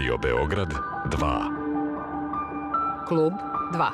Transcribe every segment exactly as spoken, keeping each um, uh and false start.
Radio Beograd dva. Klub dva.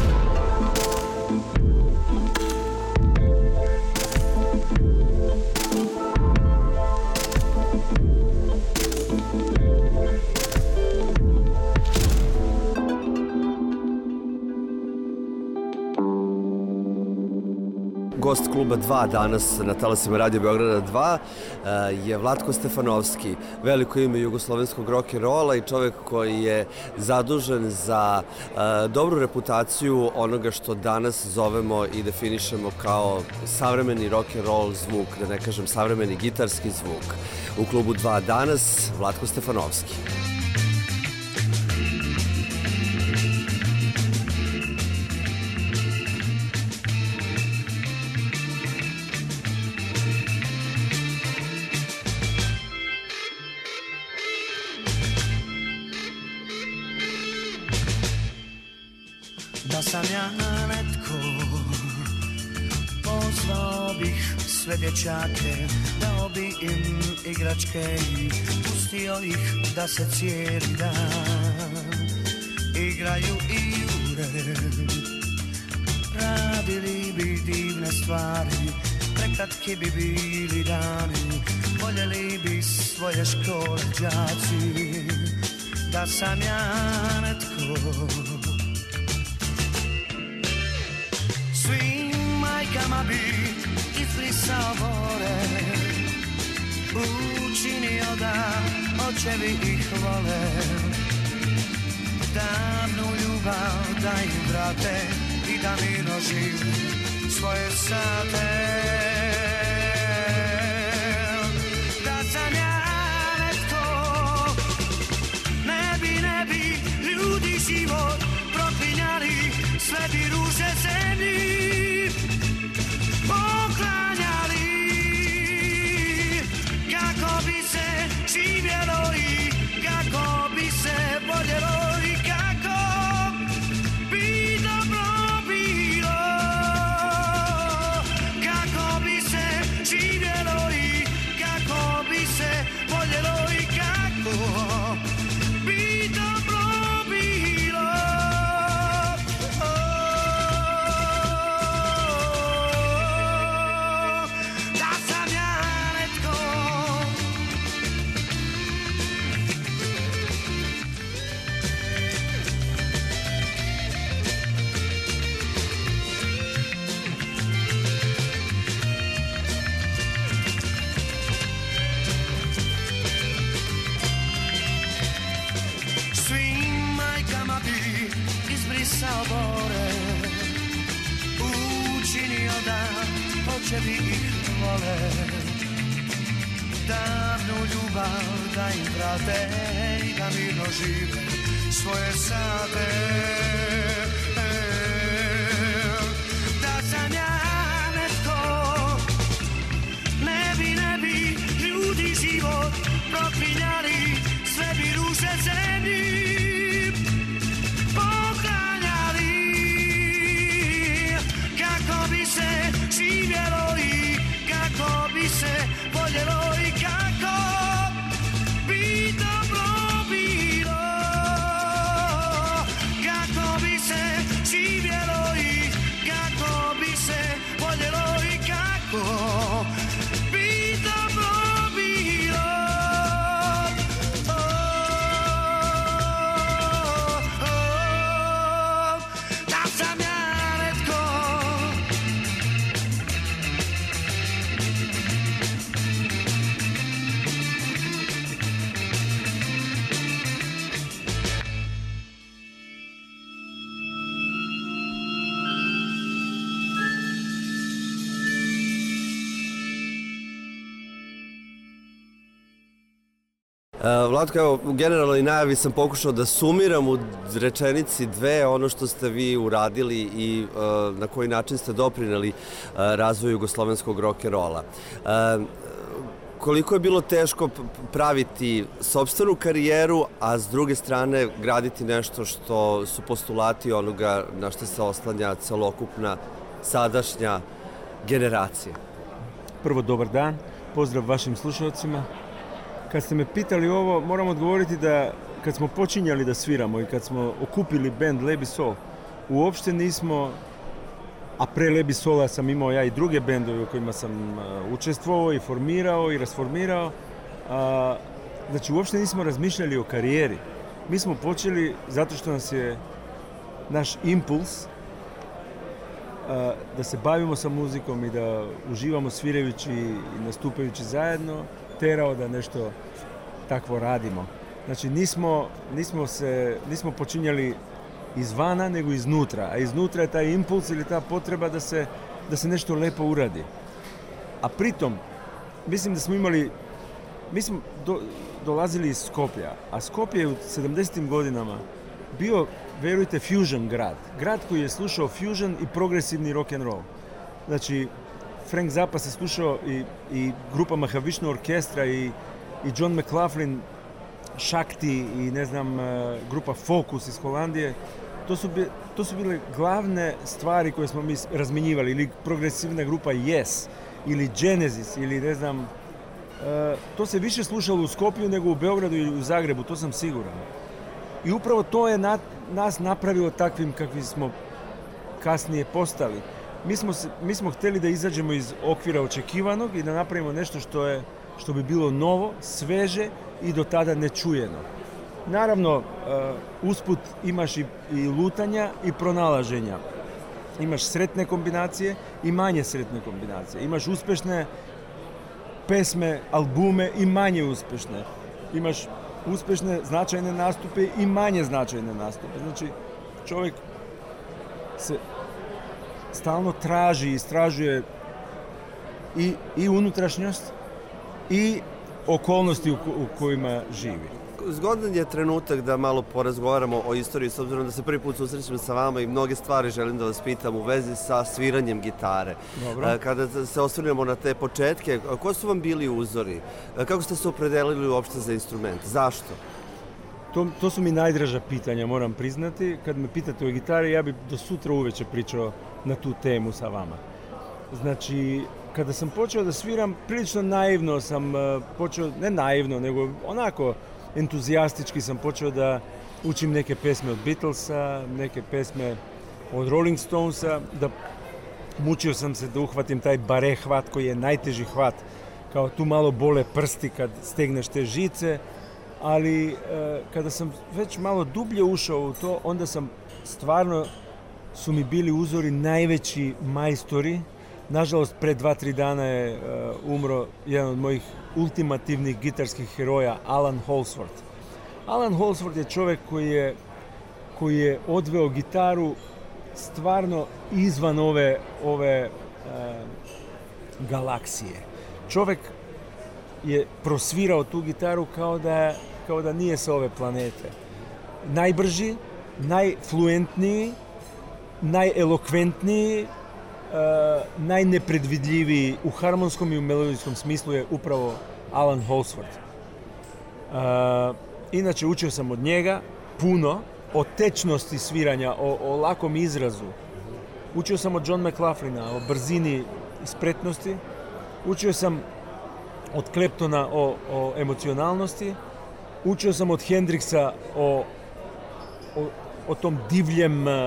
Gost kluba dva danas na talasima Radio Beograda dva je Vlatko Stefanovski, veliko ime jugoslovenskog rock'n'rolla i čovek koji je zadužen za dobru reputaciju onoga što danas zovemo i definišemo kao savremeni rock'n'roll zvuk, da ne kažem savremeni gitarski zvuk. U klubu dva danas Vlatko Stefanovski. Da sam ja netko, pozvao bih sve dječake, dao bi im igračke i pustio ih da se cijeli dan igraju i jure. Radili bi divne stvari, prekratki bi bili dani, voljeli bi svoje škole đaci. Da sam ja netko, svim majkama bi izbrisao bore, učinio da očevi ih vole, davnu ljubav da im vrate i da mirno žive svoje sate. Da sam ja netko, ne bi, ne bi ljudi život proklinjali, sve bi ruže zemlji poklanjali, kako bi se živjelo i kako bi se voljelo i kako bi dobro bilo, kako bi se živjelo i kako bi se voljelo i kako bi dobro bilo. Sabore, učinio da očevi ih vole, davnu ljubav da im vrate i da mirno žive svoje sate. Da sam ja netko, ne bi, ne bi ljudi život proklinjali, sve bi ruže zemlji živjelo i kako bi se voljelo i kako bi dobro bilo, kako bi se živjelo i kako bi se voljelo i kako bi dobro bilo. Oh, oh, da sam ja netko, Vlatko, evo, u generalnoj najavi sam pokušao da sumiram u rečenici dve ono što ste vi uradili i uh, na koji način ste doprineli uh, razvoju jugoslovenskog rock'n'rolla. Uh, koliko je bilo teško praviti sopstvenu karijeru, a s druge strane graditi nešto što su postulati onoga na što se oslanja celokupna sadašnja generacija? Prvo, dobar dan, pozdrav vašim slušalcima. Kad ste me pitali ovo, moram odgovoriti da kad smo počinjali da sviramo i kad smo okupili band Lebi Sol, uopšte nismo, a pre Lebi Sola sam imao ja i druge bendove u kojima sam uh, učestvovao i formirao i rasformirao, uh, znači uopšte nismo razmišljali o karijeri. Mi smo počeli zato što nas je naš impuls uh, da se bavimo sa muzikom i da uživamo svirajući i nastupajući zajedno, terao da nešto takvo radimo. Znači nismo, nismo, se, nismo počinjali izvana, nego iznutra. A iznutra je taj impuls ili ta potreba da se, da se nešto lepo uradi. A pritom, mislim da smo imali, mi smo do, dolazili iz Skoplja, a Skopje je u sedamdesetim godinama bio, verujte, fusion grad. Grad koji je slušao fusion i progresivni rock and roll. Znači, Frank Zappa se slušao i, i grupa Mahavishnu orkestra i, i John McLaughlin, Shakti i ne znam, grupa Focus iz Holandije. To su, bi, to su bile glavne stvari koje smo mi razmenjivali. Ili progresivna grupa Yes, ili Genesis, ili ne znam. E, to se više slušalo u Skopju nego u Beogradu ili u Zagrebu, to sam siguran. I upravo to je na, nas napravilo takvim kakvi smo kasnije postali. Mi smo, se, mi smo htjeli da izađemo iz okvira očekivanog i da napravimo nešto što, je, što bi bilo novo, sveže i do tada nečujeno. Naravno, uh, usput imaš i, i lutanja i pronalaženja. Imaš sretne kombinacije i manje sretne kombinacije. Imaš uspešne pesme, albume i manje uspešne. Imaš uspešne, značajne nastupe i manje značajne nastupe. Znači, čovjek se stalno traži i istražuje i, i unutrašnjost i okolnosti u, u kojima živi. Zgodan je trenutak da malo porazgovaramo o istoriji, s obzirom da se prvi put susrećemo sa vama i mnoge stvari želim da vas pitam u vezi sa sviranjem gitare. Dobro. Kada se osvrnemo na te početke, ko su vam bili uzori? Kako ste se opredelili uopšte za instrument? Zašto? To, to su mi najdraža pitanja, moram priznati. Kad me pitate o gitari, ja bi do sutra uveče pričao na tu temu sa vama. Znači, kada sam počeo da sviram, prilično naivno sam počeo, ne naivno, nego onako entuzijastički sam počeo da učim neke pesme od Beatlesa, neke pesme od Rolling Stonesa, da mučio sam se da uhvatim taj bare hvat koji je najteži hvat, kao tu malo bole prsti kad stegneš te žice, ali e, kada sam već malo dublje ušao u to, onda sam stvarno, su mi bili uzori najveći majstori. Nažalost, pre dva, tri dana je uh, umro jedan od mojih ultimativnih gitarskih heroja, Alan Holdsworth. Alan Holdsworth je čovjek koji je, koji je odveo gitaru stvarno izvan ove, ove uh, galaksije. Čovjek je prosvirao tu gitaru kao da, kao da nije sa ove planete. Najbrži, najfluentniji, najelokventniji, Uh, najnepredvidljiviji u harmonskom i u melodijskom smislu je upravo Alan Holdsworth. Uh, inače, učio sam od njega puno o tečnosti sviranja, o, o lakom izrazu. Učio sam od John McLaughlina o brzini i spretnosti. Učio sam od Claptona o, o emocionalnosti. Učio sam od Hendrixa o, o, o tom divljem uh,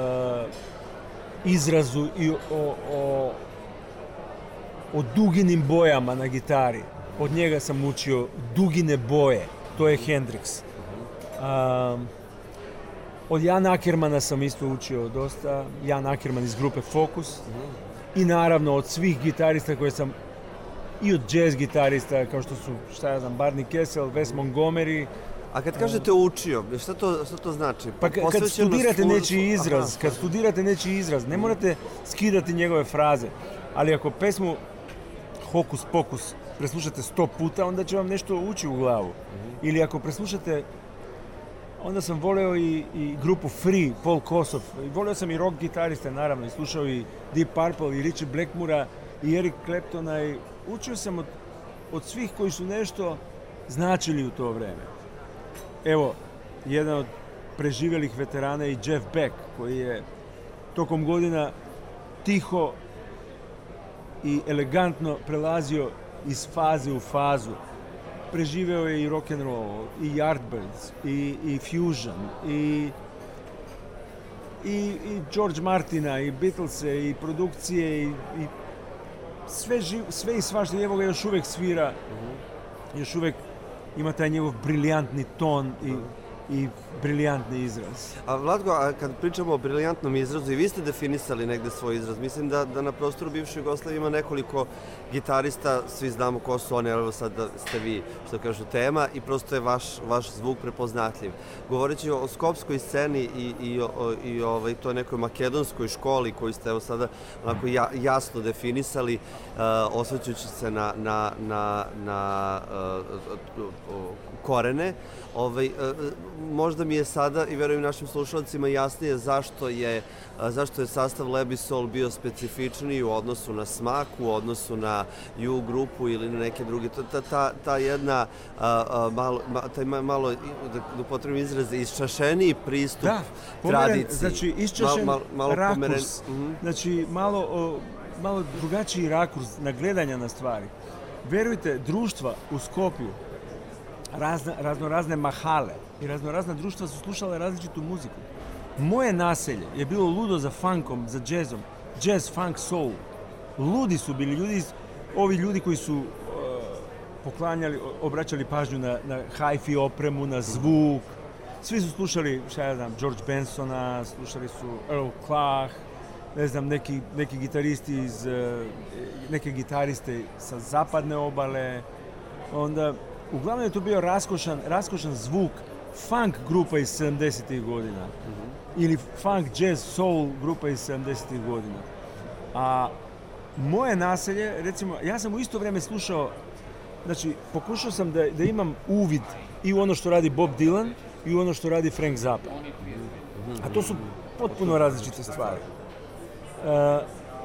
izrazu i o, o, o duginim bojama na gitari. Od njega sam učio dugine boje, to je Hendrix. Um, od Jan Ackermana sam isto učio dosta, Jan Ackerman iz grupe Focus. I naravno od svih gitarista koje sam, i od jazz gitarista kao što su, šta ja znam, Barney Kessel, Wes Montgomery. A kad kažete učio, šta to, šta to znači? Pa kad studirate nečiji izraz, kad studirate nečiji izraz, ne morate skidati njegove fraze, ali ako pesmu Hokus Pokus preslušate sto puta, onda će vam nešto ući u glavu. Ili ako preslušate, onda sam voleo i, i grupu Free, Paul Kossoff, i voleo sam i rock gitariste, naravno, i slušao i Deep Purple, i Richie Blackmora, i Eric Claptona, i učio sam od, od svih koji su nešto značili u to vreme. Evo, jedan od preživjelih veterana je i Jeff Beck, koji je tokom godina tiho i elegantno prelazio iz faze u fazu. preživeo je i rock'n'roll, i Yardbirds, i, i Fusion, i, i, i George Martina, i Beatlese, i produkcije, i, i sve, živ, sve i svašta. Evo ga još uvijek svira, uh-huh. još uvijek ima taj njegov briljantni ton i, uh-huh. i briljantni izraz. A Vlatko, a kad pričamo o briljantnom izrazu, i vi ste definisali negde svoj izraz, mislim da, da na prostoru bivše Jugoslavije ima nekoliko gitarista, svi znamo ko su oni, evo sad da ste vi, što kažu, tema, i prosto je vaš, vaš zvuk prepoznatljiv. Govoreći o skopskoj sceni i, i, o, i ovaj, toj nekoj makedonskoj školi koju ste evo sada onako ja, jasno definisali, uh, osvrćući se na, na, na, na uh, korene, ovaj, uh, možda mi je sada i verujem našim slušalcima jasnije zašto je, zašto je sastav Lebisol bio specifičniji u odnosu na Smak, u odnosu na U grupu ili na neke druge. Ta, ta, ta jedna, a, a, malo, ma, taj malo, da, da upotrebim izraz, isčašeniji pristup da, pomeren, tradiciji. Znači, isčašen mal, mal, malo rakurs, pomeren, uh-huh. znači malo, o, malo drugačiji rakurs na gledanja na stvari. Verujte, društva u Skopju, razne, razno razne mahale i razno razna društva su slušale različitu muziku. Moje naselje je bilo ludo za funkom, za jazzom, jazz, funk, soul. Ludi su bili ljudi, ovi ljudi koji su uh, poklanjali, obraćali pažnju na, na hi-fi opremu, na zvuk. Svi su slušali, šta ja znam, George Bensona, slušali su Earl Clark, ne znam, neki, neki gitaristi iz, uh, neke gitariste sa zapadne obale. Onda, uglavnom je to bio raskošan, raskošan zvuk funk grupa iz sedamdesetih godina. Mm-hmm. Ili funk, jazz, soul grupa iz sedamdesetih godina. A moje naselje, recimo, ja sam u isto vrijeme slušao, znači, pokušao sam da, da imam uvid i u ono što radi Bob Dylan i u ono što radi Frank Zappa. A to su potpuno različite stvari. Uh,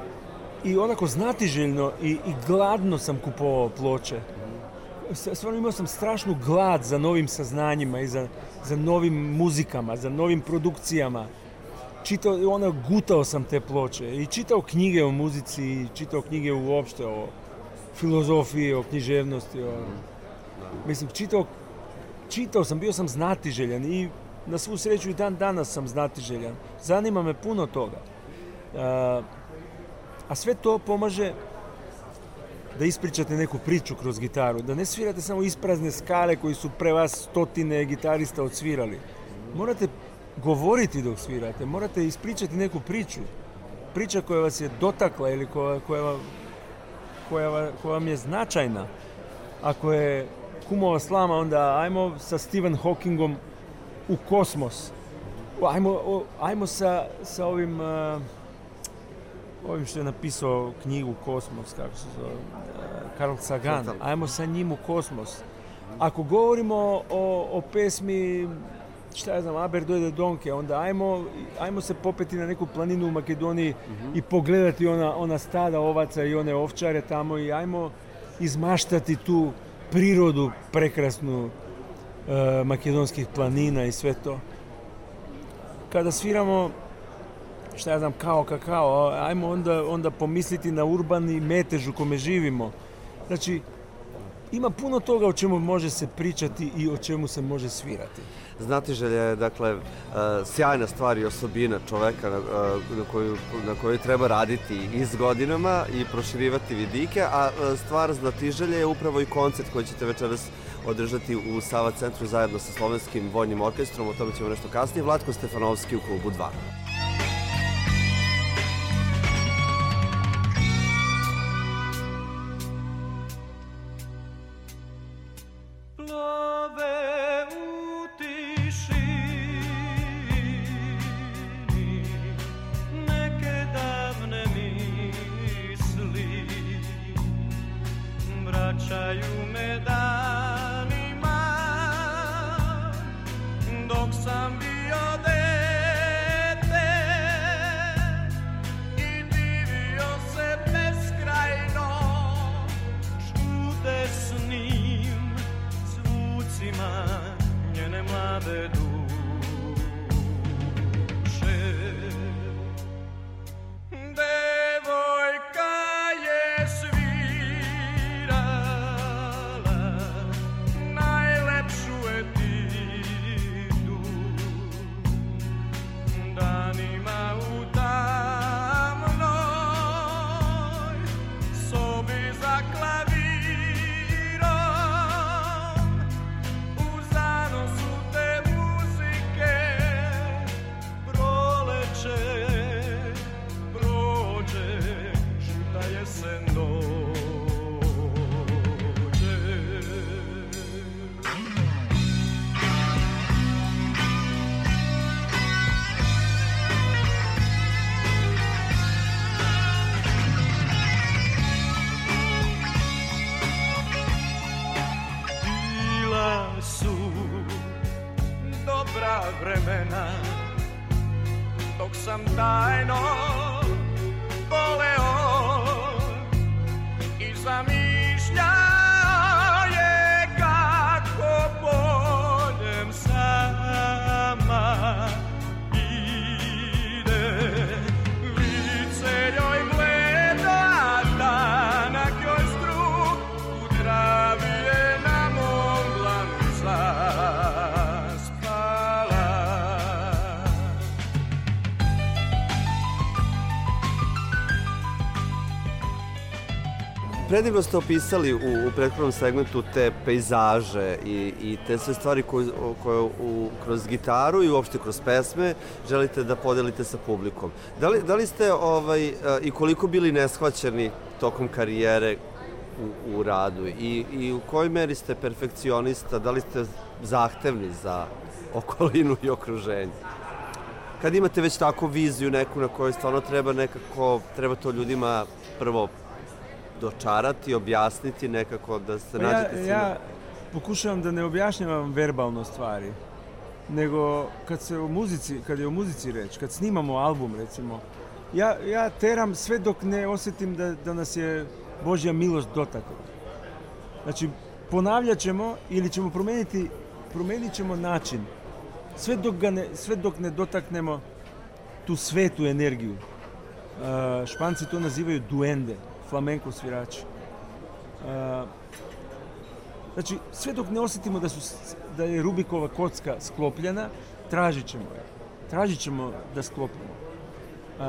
I onako znatiželjno i, i gladno sam kupovao ploče. Stvarno imao sam strašnu glad za novim saznanjima i za, za novim muzikama, za novim produkcijama. Čitao, ono, gutao sam te ploče i čitao knjige o muzici, i čitao knjige uopšte o filozofiji, o književnosti. O, mislim, čitao, čitao sam, bio sam znatiželjan i na svu sreću i dan danas sam znatiželjan. Zanima me puno toga. A, a sve to pomaže da ispričate neku priču kroz gitaru, da ne svirate samo isprazne skale koji su pre vas stotine gitarista odsvirali. Morate govoriti dok svirate, morate ispričati neku priču. Priča koja vas je dotakla ili koja, koja, koja, koja vam je značajna. Ako je kumova slama, onda ajmo sa Stephen Hawkingom u kosmos. Ajmo, ajmo sa, sa ovim... Uh, ovim što je napisao knjigu Kosmos, kako se zove, Carl Sagan. Ajmo sa njim u kosmos. Ako govorimo o, o pesmi, šta ja znam, Aber dojde Donke, onda ajmo, ajmo se popeti na neku planinu u Makedoniji uh-huh. i pogledati ona, ona stada ovaca i one ovčare tamo i ajmo izmaštati tu prirodu prekrasnu uh, makedonskih planina i sve to. Kada sviramo, šta ja znam, kao kakao, ajmo onda, onda pomisliti na urbani metež u kome živimo. Znači, ima puno toga o čemu može se pričati i o čemu se može svirati. Znatiželja je, dakle, sjajna stvar i osobina čoveka na, na, koju, na kojoj treba raditi i s godinama i proširivati vidike, a stvar znatiželja je upravo i koncert koji ćete večeras održati u Sava centru zajedno sa Slovenskim vojnim orkestrom, o tome ćemo nešto kasnije. Vlatko Stefanovski u klubu dva. Dok sam bio dete vremena, dok sam tajno voleo i zamišljao je kako boljem sama ide. Lice joj gleda, danak joj struk u travi je na mom dlanu zaspala. Predivno ste opisali u, u prethodnom segmentu te pejzaže i, i te sve stvari koje, koje u, kroz gitaru i uopšte kroz pesme želite da podelite sa publikom. Da li, da li ste ovaj, i koliko bili neshvaćeni tokom karijere u, u radu i, i u kojoj meri ste perfekcionista, da li ste zahtevni za okolinu i okruženje? Kad imate već takvu viziju neku na kojoj stvarno treba nekako, treba to ljudima prvo dočarati, objasniti nekako da se pa nađete ja, s ja pokušavam da ne objašnjavam verbalno stvari, nego kad se o muzici, kad je o muzici reč, kad snimamo album recimo, ja, ja teram sve dok ne osjetim da, da nas je Božja milost dotakla. Znači, ponavljat ćemo ili ćemo promijeniti, promijenit ćemo način. Sve dok, ga ne, sve dok ne dotaknemo tu svetu energiju. Uh, Španci to nazivaju duende, flamenko svirači. Uh, znači, sve dok ne osjetimo da, su, da je Rubikova kocka sklopljena, tražit ćemo je. Tražit ćemo da sklopimo. Uh,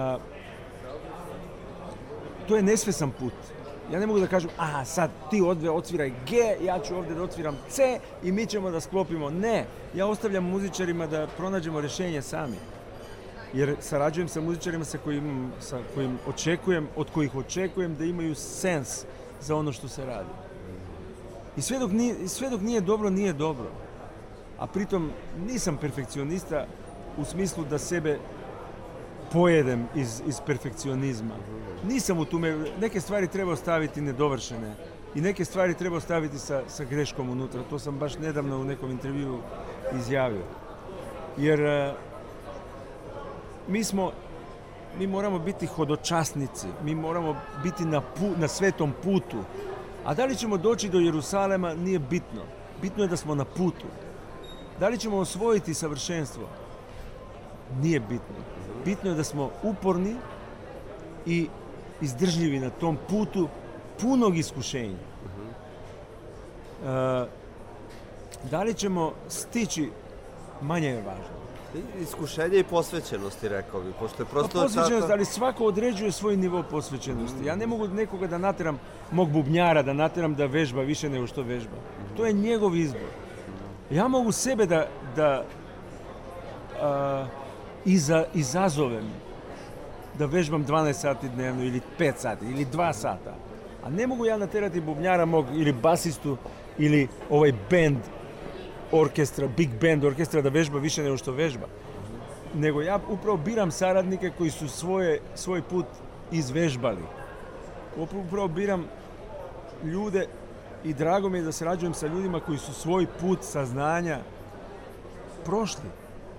to je nesvjesan put. Ja ne mogu da kažem, aha, sad ti ovdje odsviraj G, ja ću ovdje da odsviram C i mi ćemo da sklopimo. Ne, ja ostavljam muzičarima da pronađemo rješenje sami. Jer sarađujem sa muzičarima sa kojim, sa kojim očekujem, od kojih očekujem da imaju sens za ono što se radi. I sve dok nije, sve dok nije dobro, nije dobro. A pritom nisam perfekcionista u smislu da sebe pojedem iz, iz perfekcionizma. Nisam u tome, neke stvari treba ostaviti nedovršene i neke stvari treba ostaviti sa, sa greškom unutra. To sam baš nedavno u nekom intervjuu izjavio. Jer uh, mi smo, mi moramo biti hodočasnici, mi moramo biti na, pu, na svetom putu. A da li ćemo doći do Jerusalema nije bitno. Bitno je da smo na putu. Da li ćemo osvojiti savršenstvo? Nije bitno. Bitno je da smo uporni i izdržljivi na tom putu punog iskušenja. Uh, da li ćemo stići, manje je važno. Iskušenje i posvećenosti, rekao bi, pošto je prosto... Pa posvećenost, ta... ali svako određuje svoj nivo posvećenosti. Ja ne mogu nekoga da nateram, mog bubnjara da nateram da vežba više nego što vežba. To je njegov izbor. Ja mogu sebe da, da uh, iza, izazovem da vežbam dvanaest sati dnevno ili pet sati ili dva sata. A ne mogu ja naterati bubnjara mog ili basistu ili ovaj band orkestra, big band orkestra da vežba više nego što vežba. Nego ja upravo biram saradnike koji su svoje, svoj put izvežbali. Upravo biram ljude i drago mi je da sarađujem sa ljudima koji su svoj put saznanja prošli.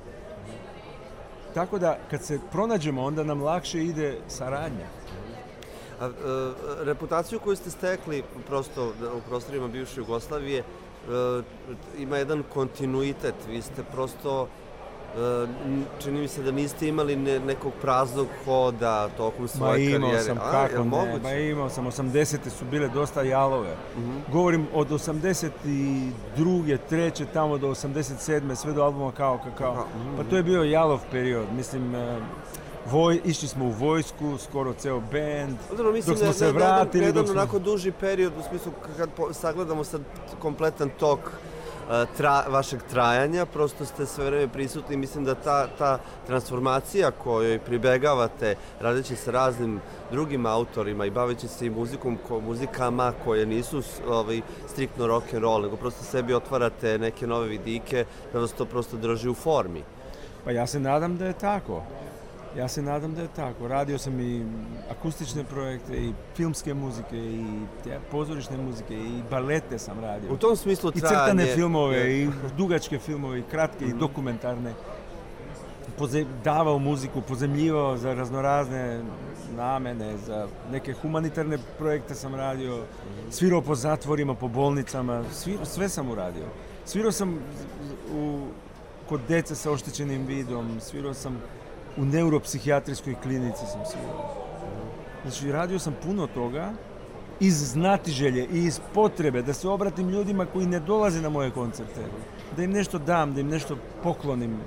Tako da kad se pronađemo, onda nam lakše ide saradnja. A, a, reputaciju koju ste stekli prosto u prostorima bivše Jugoslavije a, ima jedan kontinuitet. Vi ste prosto, a, čini mi se da niste imali ne, nekog praznog hoda tokom svoje karijere. Ma imao sam, A, kako ne, moguće? ma imao sam, osamdesete su bile dosta jalove. Uh-huh. Govorim od osamdeset druge, treće tamo do osamdeset sedme sve do albuma Kao Kakao. Uh-huh. Pa to je bio jalov period, mislim... Voj, išli smo u vojsku, skoro ceo band, Dobro, mislim, dok smo ne, se ne, vratili... Jedan dok smo... onako duži period, u smislu kad po, sagledamo sad kompletan tok uh, tra, vašeg trajanja, prosto ste sve vreme prisutni i mislim da ta, ta transformacija kojoj pribegavate radeći sa raznim drugim autorima i baveći se i muzikom, ko, muzikama koje nisu ovaj, striktno rock and roll, nego prosto sebi otvarate neke nove vidike da vas to prosto drži u formi. Pa ja se nadam da je tako. Ja se nadam da je tako. Radio sam i akustične projekte, i filmske muzike, i pozorišne muzike, i balete sam radio. U tom smislu trajanje... I crtane filmove, i dugačke filmove, i kratke, mm-hmm. i dokumentarne. poze- davao muziku, pozemljivao za raznorazne namene, za neke humanitarne projekte sam radio, svirao po zatvorima, po bolnicama, svirao, sve sam uradio. Svirao sam u, kod dece sa oštećenim vidom, svirao sam u neuropsihijatrijskoj klinici sam svirao. Znači, radio sam puno toga iz znatiželje i iz potrebe da se obratim ljudima koji ne dolaze na moje koncerte. Da im nešto dam, da im nešto poklonim.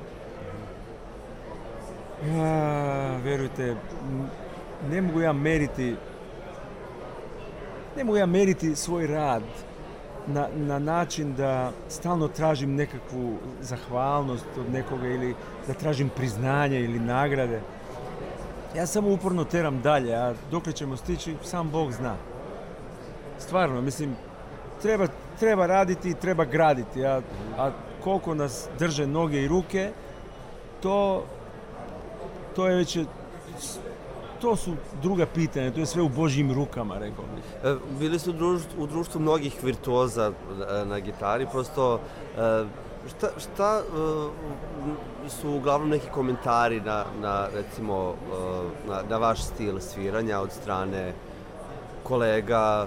Ja, verujte, ne mogu ja meriti ne mogu ja meriti svoj rad na, na način da stalno tražim nekakvu zahvalnost od nekoga ili da tražim priznanje ili nagrade. Ja samo uporno teram dalje, a dokle ćemo stići, sam Bog zna. Stvarno, mislim, treba, treba raditi i treba graditi, a, a koliko nas drže noge i ruke, to, to je već, to su druga pitanja, to je sve u Božjim rukama, rekao bih. E, bili ste u društvu, u društvu mnogih virtuoza e, na gitari, prosto e, šta, šta e, su uglavnom neki komentari na, na recimo, e, na, na vaš stil sviranja od strane kolega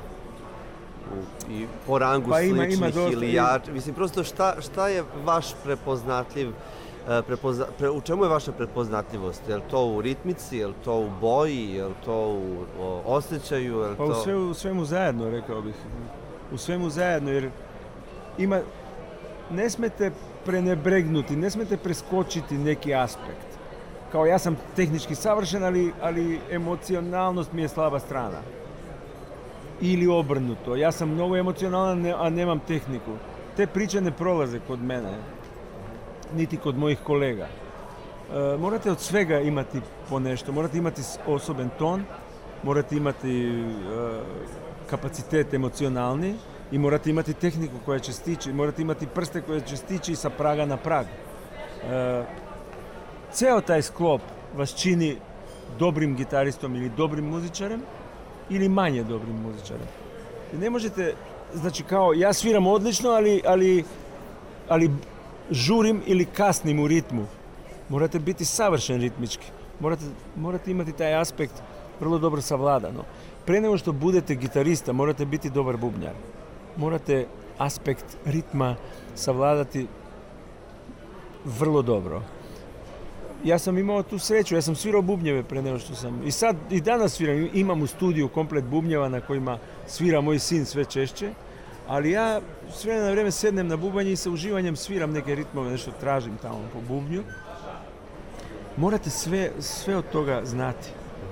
u, i po rangu pa ima, sličnih ima dosta, ili ja, mislim, prosto šta, šta je vaš prepoznatljiv Prepozna, pre, u čemu je vaša prepoznatljivost? Je li to u ritmici, je li to u boji, je li to u o, osjećaju? Je li pa to... u, sve, u svemu zajedno, rekao bih. U svemu zajedno, jer ima, ne smete prenebregnuti, ne smete preskočiti neki aspekt. Kao ja sam tehnički savršen, ali, ali emocionalnost mi je slaba strana. Ili obrnuto, ja sam mnogo emocionalan, a nemam tehniku. Te priče ne prolaze kod mene. Niti kod mojih kolega. E, morate od svega imati po nešto, morate imati osoben ton, morate imati e, kapacitet emocionalni i morate imati tehniku koja će stići, morate imati prste koje će stići sa praga na prag. E, ceo taj sklop vas čini dobrim gitaristom ili dobrim muzičarem ili manje dobrim muzičarem. I ne možete, znači kao ja sviram odlično, ali, ali, ali žurim ili kasnim u ritmu. Morate biti savršen ritmički. Morate, morate imati taj aspekt vrlo dobro savladano. Pre nego što budete gitarista, morate biti dobar bubnjar. Morate aspekt ritma savladati vrlo dobro. Ja sam imao tu sreću, ja sam svirao bubnjeve pre nego što sam... I sad, i danas sviram, imam u studiju komplet bubnjeva na kojima svira moj sin sve češće. Ali ja s vremena na vrijeme sednem na bubanje i sa uživanjem sviram neke ritmove, nešto tražim tamo po bubnju. Morate sve, sve od toga znati.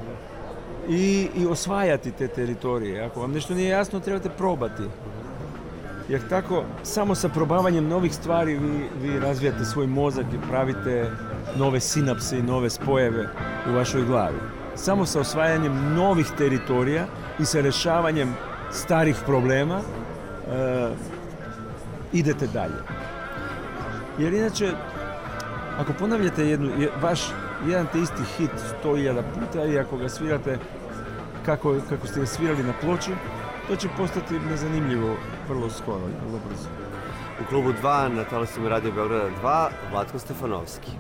I, i osvajati te teritorije. Ako vam nešto nije jasno, trebate probati. Jer tako, samo sa probavanjem novih stvari vi, vi razvijate svoj mozak i pravite nove sinapse i nove spojeve u vašoj glavi. Samo sa osvajanjem novih teritorija i sa rješavanjem starih problema Uh, idete dalje. Jer inače, ako ponavljate jednu, je, vaš jedan te isti hit sto hiljada puta i ako ga svirate kako, kako ste ga svirali na ploči, to će postati nezanimljivo vrlo skoro i vrlo brzo. U klubu dva na talasima Radio Beograda dva, Vlatko Stefanovski.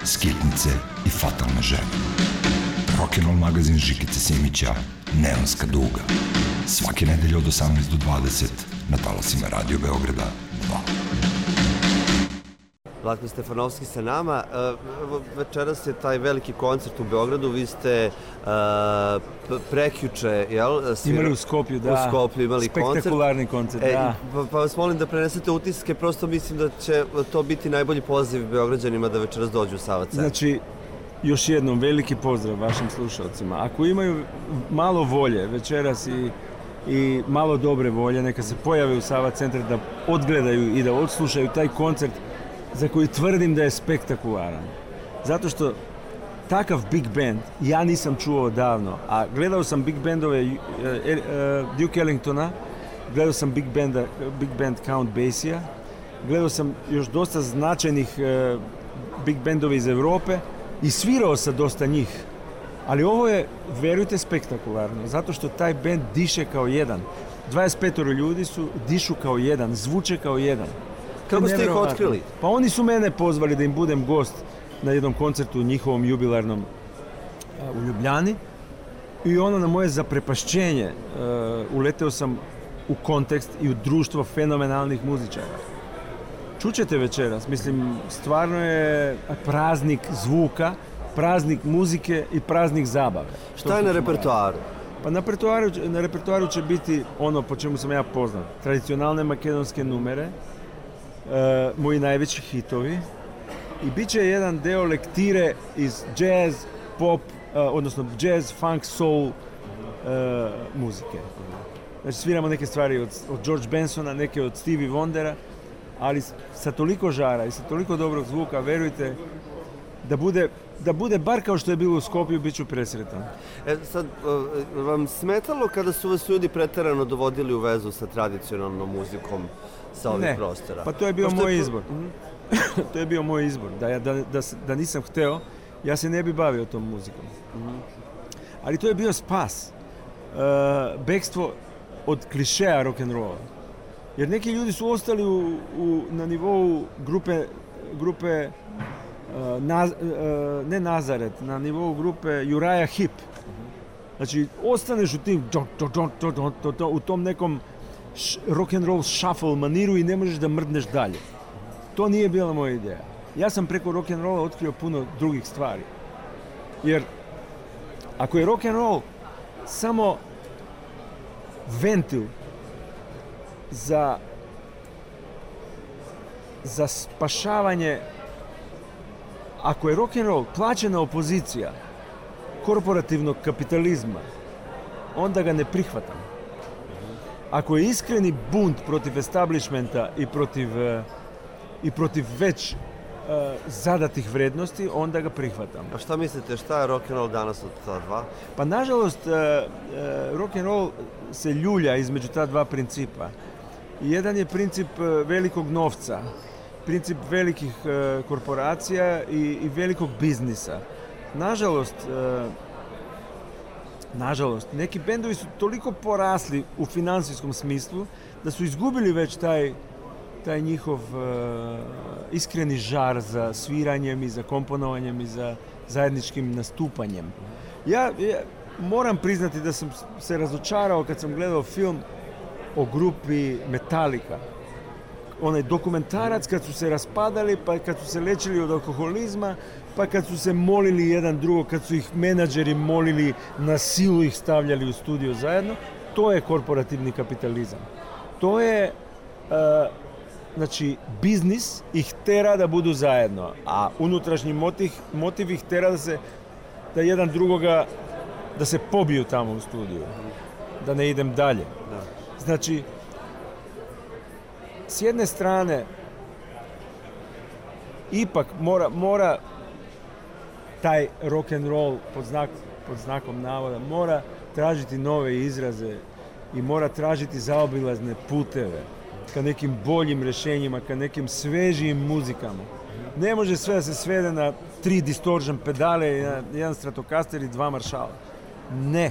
skitnice i fatalne žene. Rock'n'Roll magazin Žikice Simića, Neonska duga. Svake nedelje od osamnaest do dvadeset na talasima Radio Beograda dva. Vlatko Stefanovski sa nama. Večeras je taj veliki koncert u Beogradu. Vi ste uh, prekjuče, jel? Svira... Imali u Skoplju, da. U Skoplju imali koncert. Spektakularni koncert, e, da. Pa, pa vas molim da prenesete utiske, prosto mislim da će to biti najbolji poziv Beograđanima da večeras dođu u Sava centar. Znači, još jednom veliki pozdrav vašim slušalcima. Ako imaju malo volje večeras i, i malo dobre volje, neka se pojave u Sava centar da odgledaju i da odslušaju taj koncert za koji tvrdim da je spektakularan. Zato što takav big band ja nisam čuo davno, a gledao sam big bandove uh, uh, Duke Ellingtona, gledao sam big, banda, big band Count Basie-a, gledao sam još dosta značajnih uh, big bandova iz Europe i svirao sa dosta njih. Ali ovo je, verujte, spektakularno, zato što taj band diše kao jedan. dvadeset petoro ljudi su, dišu kao jedan, zvuče kao jedan. Kako ste ih otkrili? Pa oni su mene pozvali da im budem gost na jednom koncertu njihovom jubilarnom a, u Ljubljani i ono na moje zaprepašćenje uh, uleteo sam u kontekst i u društvo fenomenalnih muzičara. Čućete večeras, mislim, stvarno je praznik zvuka, praznik muzike i praznik zabave. Šta je na repertoaru? Pa na repertoaru, na repertoaru će biti ono po čemu sam ja poznat. Tradicionalne makedonske numere, Uh, moji najveći hitovi i bit će jedan deo lektire iz jazz, pop, uh, odnosno jazz, funk, soul uh, muzike. Znači sviramo neke stvari od, od George Bensona, neke od Stevie Wondera, ali sa toliko žara i sa toliko dobrog zvuka, verujte, da bude, da bude bar kao što je bilo u Skopju, bit ću presretan. E, sad, uh, vam smetalo kada su vas ljudi preterano dovodili u vezu sa tradicionalnom muzikom sa ovih ne, prostora? Pa to je bio moj je... izbor. Mm-hmm. To je bio moj izbor. Da, ja, da, da, da nisam hteo, ja se ne bi bavio tom muzikom. Mm-hmm. Ali to je bio spas. Uh, bekstvo od klišeja rock'n'rolla. Jer neki ljudi su ostali u, u, na nivou grupe, grupe uh, naz, uh, ne Nazaret, na nivou grupe Uriah Heep. Znači, ostaneš u tim u tom nekom rock'n'roll shuffle maniru i ne možeš da mrdneš dalje. To nije bila moja ideja. Ja sam preko rock'n'rolla otkrio puno drugih stvari. Jer ako je rock'n'roll samo ventil za za spašavanje, ako je rock'n'roll plaćena opozicija korporativnog kapitalizma, onda ga ne prihvatam. Ako je iskreni bunt protiv establishmenta i protiv, i protiv već uh, zadatih vrednosti, onda ga prihvatam. A šta mislite, šta je rock'n'roll danas od ta dva? Pa nažalost, uh, uh, rock'n'roll se ljulja između ta dva principa. Jedan je princip uh, velikog novca, princip velikih uh, korporacija i, i velikog biznisa. Nažalost, uh, Nažalost, neki bendovi su toliko porasli u finansijskom smislu da su izgubili već taj, taj njihov uh, iskreni žar za sviranjem i za komponovanjem i za zajedničkim nastupanjem. Ja, ja moram priznati da sam se razočarao kad sam gledao film o grupi Metallica. Onaj dokumentarac kad su se raspadali, pa kad su se lečili od alkoholizma, pa kad su se molili jedan drugog, kad su ih menadžeri molili, na silu ih stavljali u studio zajedno, to je korporativni kapitalizam. To je, uh, znači, biznis ih tera da budu zajedno, a unutrašnji motiv, motiv ih tera da se, da jedan drugoga, da se pobiju tamo u studiju, da ne idem dalje. Znači, s jedne strane, ipak mora, mora taj rock and roll pod, znak, pod znakom navoda mora tražiti nove izraze i mora tražiti zaobilazne puteve ka nekim boljim rješenjima, ka nekim svežijim muzikama. Ne može sve da se svede na tri distortion pedale, jedan Stratocaster i dva Marshalla. Ne.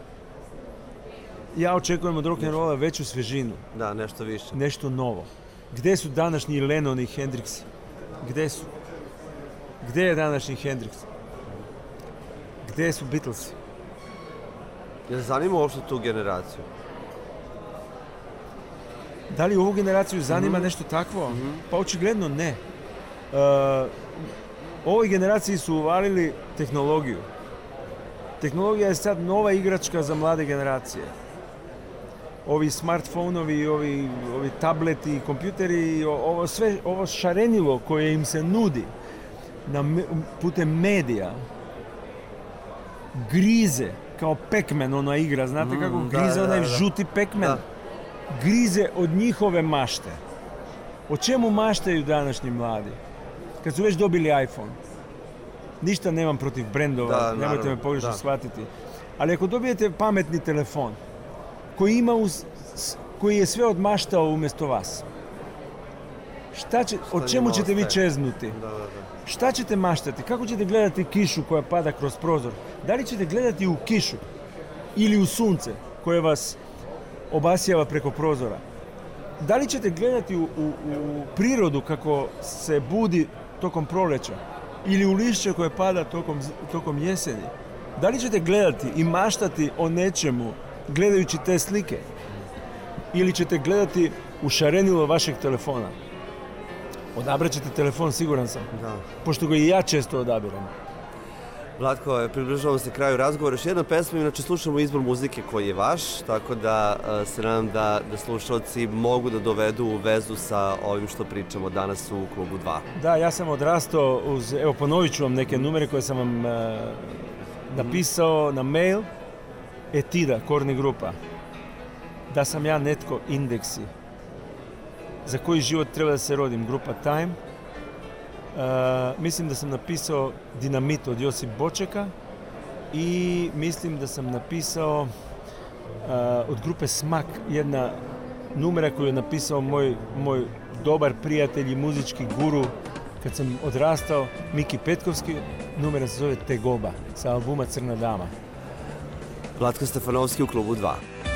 Ja očekujem od rock and rolla veću svežinu. Da, nešto više. Nešto novo. Gde su današnji Lennon i Hendrix? Gde su? Gde je današnji Hendrix? Gde su Beatlesi? Jel zanima uopšte tu generaciju? Da li ovu generaciju zanima mm-hmm. nešto takvo? Mm-hmm. Pa očigledno ne. Uh, ovoj generaciji su uvalili tehnologiju. Tehnologija je sad nova igračka za mlade generacije. Ovi smartfonovi, ovi, ovi tableti, kompjuteri, ovo sve, ovo šarenilo koje im se nudi na, putem medija grize kao Pac-Man, ona igra, znate mm, kako grize da, onaj da, da. žuti Pac-Man? Da. Grize od njihove mašte. O čemu maštaju današnji mladi? Kad su već dobili iPhone. Ništa nemam protiv brendova, da, nemojte me pogrešno shvatiti. Ali ako dobijete pametni telefon koji ima uz, koji je sve odmaštao umjesto vas, šta će, šta o čemu ćete vi čeznuti? Da, da, da. Šta ćete maštati? Kako ćete gledati kišu koja pada kroz prozor? Da li ćete gledati u kišu ili u sunce koje vas obasjava preko prozora? Da li ćete gledati u, u, u prirodu kako se budi tokom proleća ili u lišće koje pada tokom, tokom jeseni? Da li ćete gledati i maštati o nečemu gledajući te slike? Ili ćete gledati u šarenilo vašeg telefona? Odabrat ćete telefon, siguran sam. Da. Pošto ga i ja često odabiram. Vlatko, približavamo se kraju razgovora. Još jedna pesma, inače slušamo izbor muzike koji je vaš, tako da se nadam da, da slušalci mogu da dovedu u vezu sa ovim što pričamo danas u Klubu dva. Da, ja sam odrastao uz, evo ponovit ću vam neke numere koje sam vam uh, napisao na mail. Etida, Korni grupa. Da sam ja netko indeksi. Za koji život treba da se rodim, grupa Time. Uh, mislim da sam napisao Dinamit od Josip Bočeka i mislim da sam napisao uh, od grupe Smak jedna numera koju je napisao moj, moj dobar prijatelj i muzički guru kad sam odrastao, Miki Petkovski. Numera se zove Tegoba sa albuma Crna dama. Vlatko Stefanovski u Klubu dva.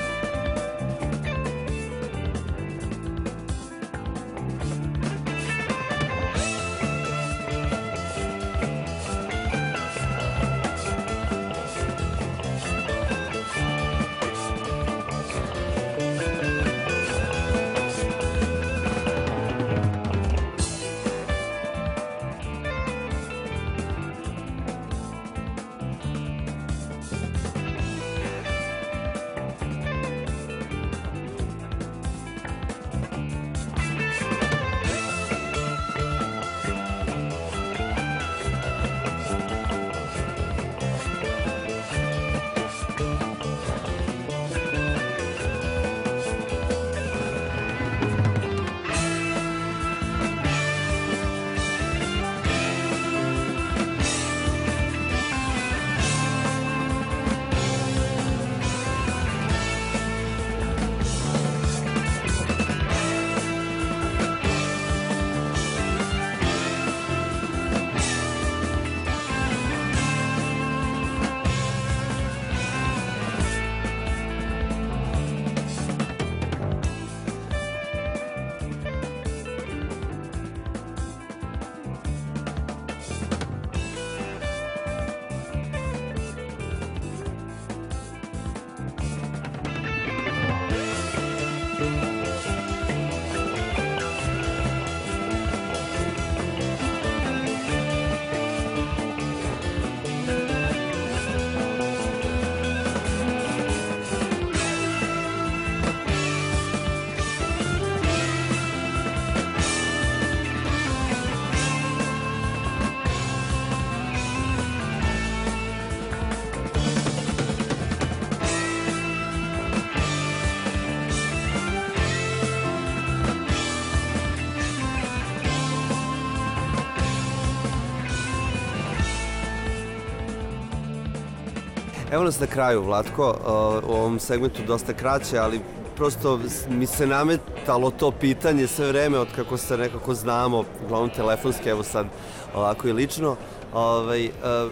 Evo nas na kraju, Vlatko, u ovom segmentu dosta kraće, ali prosto mi se nametalo to pitanje sve vreme od kako se nekako znamo, uglavnom telefonski, evo sad ovako i lično. Ovaj,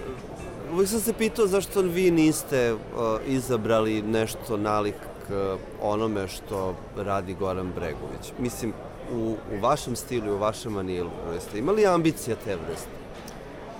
uvijek sam se pitao zašto vi niste izabrali nešto nalik onome što radi Goran Bregović. Mislim, u, u vašem stilu i u vašem manilu, jeste imali ambicija te vrste?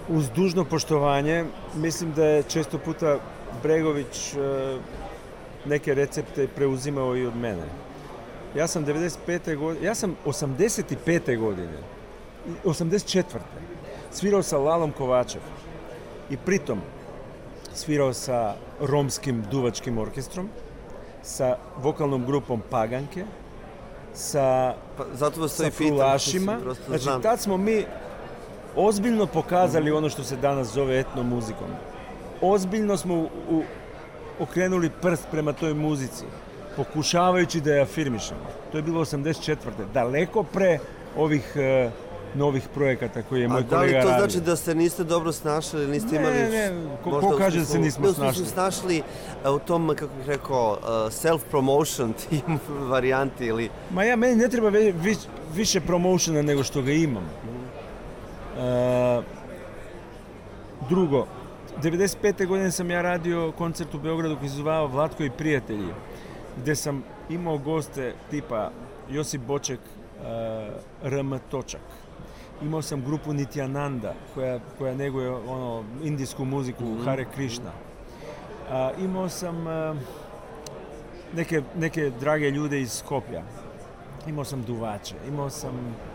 uz dužno poštovanje, mislim da je često puta Bregović neke recepte preuzimao i od mene. Ja sam devedeset pete godine, ja sam osamdeset pete godine, osamdeset četvrte svirao sa Lalom Kovačev i pritom svirao sa romskim duvačkim orkestrom, sa vokalnom grupom Paganke, sa, pa, zato sa Frulašima. Znači, tad smo mi ozbiljno pokazali ono što se danas zove etnomuzikom. Ozbiljno smo u, u, okrenuli prst prema toj muzici, pokušavajući da je afirmišemo. To je bilo osamdeset četvrte Daleko pre ovih uh, novih projekata koje je moj kolega radio. A da li to radio. Znači da se niste dobro snašli, niste ne, imali... Ne, ne, ko, ko kaže da se nismo snašli? Da smo snašli u tom, kako bih rekao, self-promotion tim varijanti ili... Ma ja, meni ne treba vi, više promotiona nego što ga imam. Uh, drugo, devedeset pete godine sam ja radio koncert u Beogradu koji se zvao Vlatko i prijatelji, gde sam imao goste tipa Josip Boček, uh, R M Točak. Imao sam grupu Nityananda koja, koja neguje ono, indijsku muziku, mm-hmm. Hare Krishna. Uh, imao sam uh, neke, neke drage ljude iz Skopja. Imao sam duvače, imao sam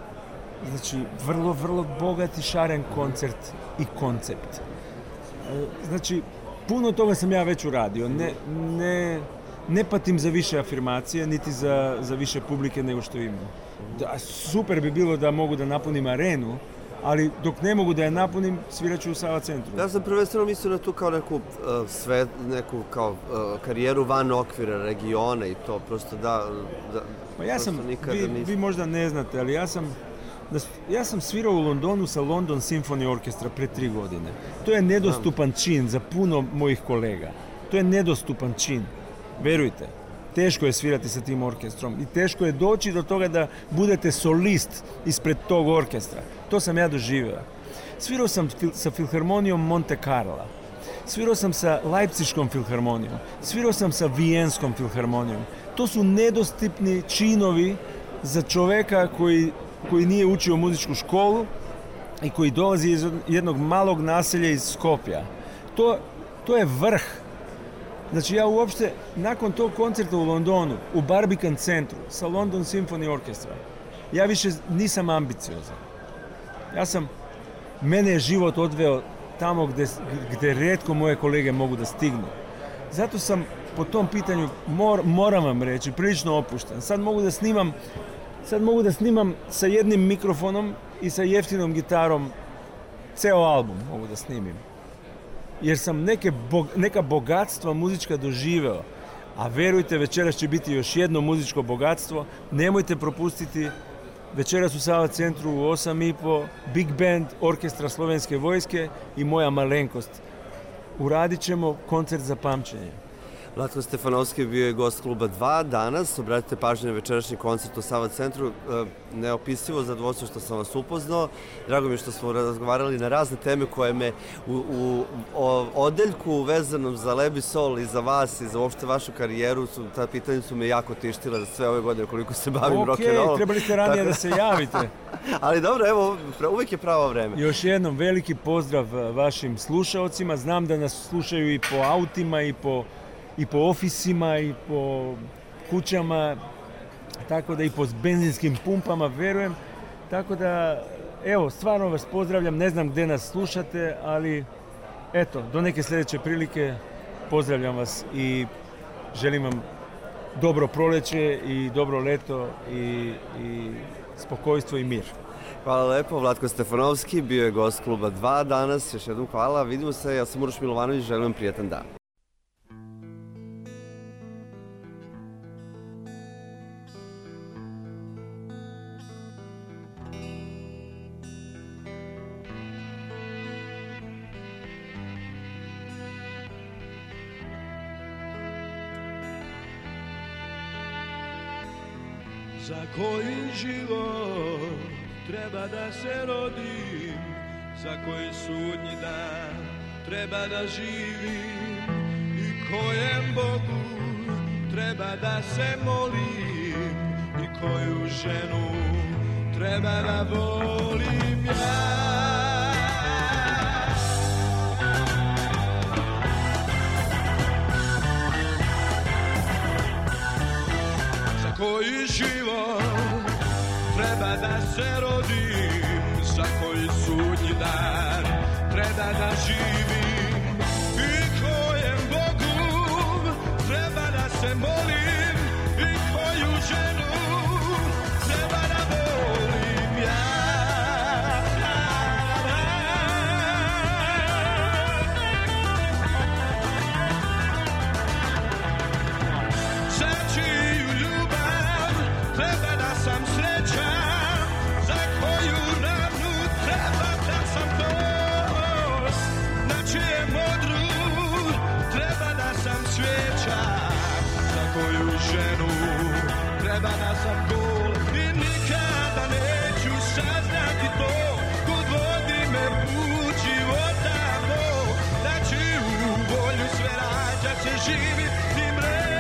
znači vrlo, vrlo bogat i šaren koncert i koncept. Uh, znači, puno toga sam ja već uradio. Ne, ne, ne patim za više afirmacije, niti za, za više publike nego što imam. Da, super bi bilo da mogu da napunim arenu, ali dok ne mogu da je napunim, sviraću u Sava centru. Ja sam prvenstveno mislio na tu kao neku, uh, sve, neku kao, uh, karijeru van okvira regiona i to prosto da... da pa ja sam, vi, vi možda ne znate, ali ja sam, da, ja sam svirao u Londonu sa London Symphony Orchestra pre tri godine. To je nedostupan čin za puno mojih kolega. To je nedostupan čin, verujte. Teško je svirati sa tim orkestrom i teško je doći do toga da budete solist ispred tog orkestra. To sam ja doživio. Svirao sam fil- sa Filharmonijom Monte Carla. Svirao sam sa Leipziškom filharmonijom. Svirao sam sa Vijenskom filharmonijom. To su nedostupni činovi za čoveka koji, koji nije učio muzičku školu i koji dolazi iz jednog malog naselja iz Skopja. To, to je vrh. Znači ja uopšte, nakon tog koncerta u Londonu, u Barbican centru, sa London Symphony Orchestra, ja više nisam ambiciozan. Ja sam, mene je život odveo tamo gde, gde retko moje kolege mogu da stignu. Zato sam po tom pitanju, mor, moram vam reći, prilično opušten. Sad mogu da snimam, sad mogu da snimam sa jednim mikrofonom i sa jeftinom gitarom ceo album mogu da snimim. Jer sam neke bog, neka bogatstva muzička doživeo, a verujte, večeras će biti još jedno muzičko bogatstvo. Nemojte propustiti večeras u Sava centru u osam i po Big Band Orkestra Slovenske vojske i moja malenkost. Uradit ćemo koncert za pamćenje. Vlatko Stefanovski bio je gost kluba dva danas. Obratite pažnju na večerašnji koncert u Sava centru. Neopisivo zadovoljstvo što sam vas upoznao. Drago mi je što smo razgovarali na razne teme koje me u, u, u odeljku vezanom za Lebi Sol i za vas i za uopšte vašu karijeru, su, ta pitanja su me jako tištila za sve ove godine koliko se bavim okay, rock'n'rollom. Ok, trebali ste ranije da se javite. Ali dobro, evo, uvijek je pravo vreme. Još jednom veliki pozdrav vašim slušaocima. Znam da nas slušaju i po autima i po i po ofisima, i po kućama, tako da i po benzinskim pumpama, verujem. Tako da, evo, stvarno vas pozdravljam, ne znam gde nas slušate, ali eto, do neke sljedeće prilike pozdravljam vas i želim vam dobro proleće i dobro leto i, i spokojstvo i mir. Hvala lepo, Vlatko Stefanovski bio je gost kluba dva danas, još jednom hvala, vidimo se, ja sam Uroš Milovanović, želim vam prijatan dan. Za koji život treba da se rodim, za koji sudnji dan treba da živim i kojem Bogu treba da se molim i koju ženu treba da volim ja. treba da se rodim, za koji sudnji dan treba da živim i kojem Bogu treba da se molim i koju ženu treba da volim ja. Za čiju ljubav treba da sam srećan, za koju ranu treba da sam post, na čije modru treba da sam svijeća, za koju ženu treba da sam gol i nikada neću saznati to, kud vodi me put života mog, da čiju volju sve rađa se živi tim re.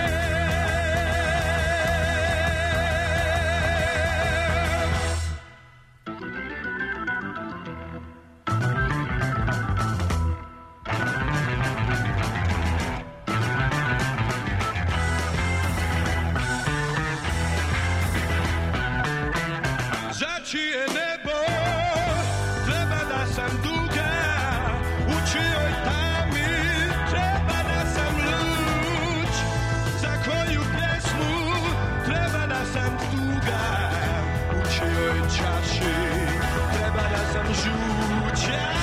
Čije nebo treba da sam duga, u čijoj tami treba da sam luč, za koju pjesmu treba da sam tuga, u čijoj čaši treba da sam žuč.